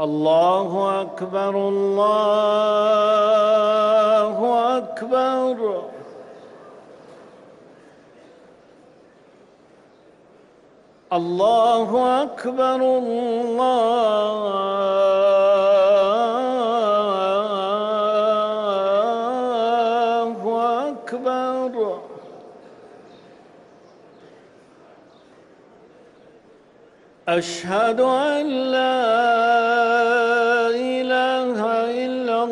الله أكبر الله أكبر. الله أكبر الله أكبر. أشهد أن لا إله إلا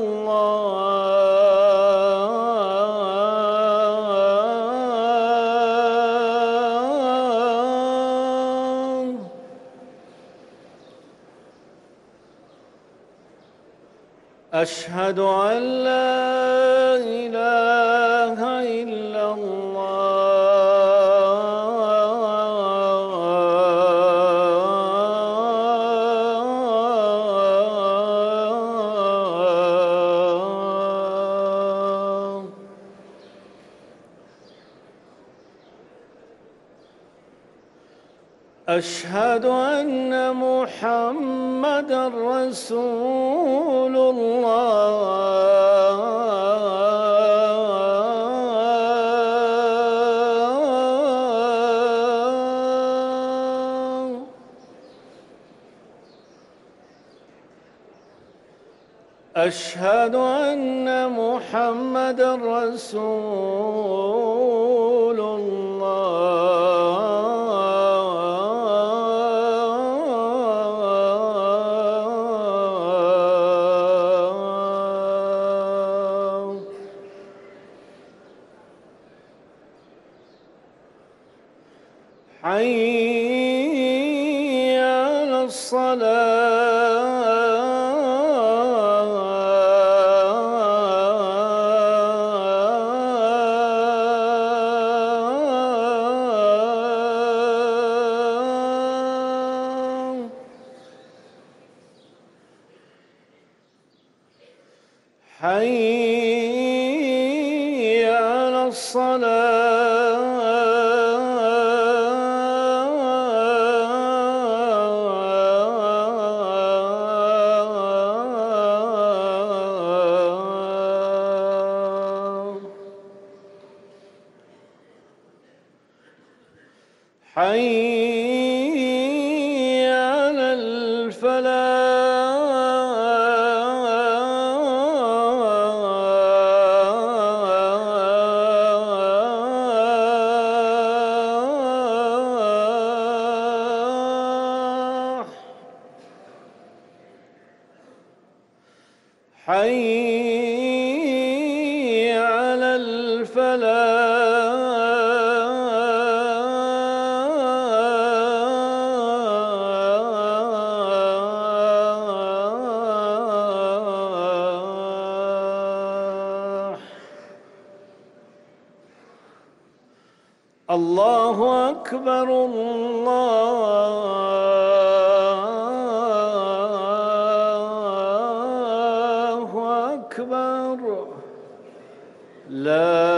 الله. أشهد أن لا إله إلا الله. أشهد أن محمدًا رسول الله. أشهد أن محمدًا رسول الله. حي على الصلاة. حي على الصلاة. حي على الفلاح. حي على الفلاح. الله أكبر الله أكبر. لا